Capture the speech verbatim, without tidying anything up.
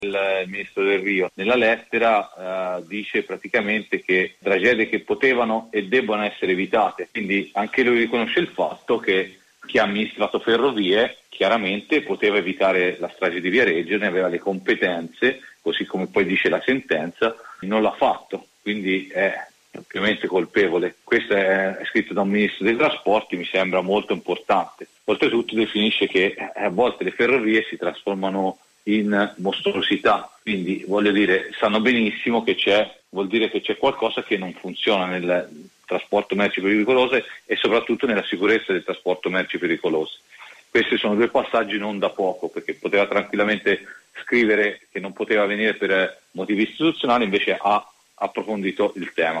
Il ministro Del Rio nella lettera eh, dice praticamente che tragedie che potevano e debbono essere evitate, quindi anche lui riconosce il fatto che chi ha amministrato Ferrovie chiaramente poteva evitare la strage di Viareggio, ne aveva le competenze, così come poi dice la sentenza, non l'ha fatto, quindi è ovviamente colpevole. Questo è, è scritto da un ministro dei trasporti, mi sembra molto importante. Oltretutto definisce che a volte le ferrovie si trasformano in mostruosità, quindi voglio dire, sanno benissimo che c'è, vuol dire che c'è qualcosa che non funziona nel trasporto merci pericolose e soprattutto nella sicurezza del trasporto merci pericolose. Questi sono due passaggi non da poco, perché poteva tranquillamente scrivere che non poteva venire per motivi istituzionali, invece ha approfondito il tema.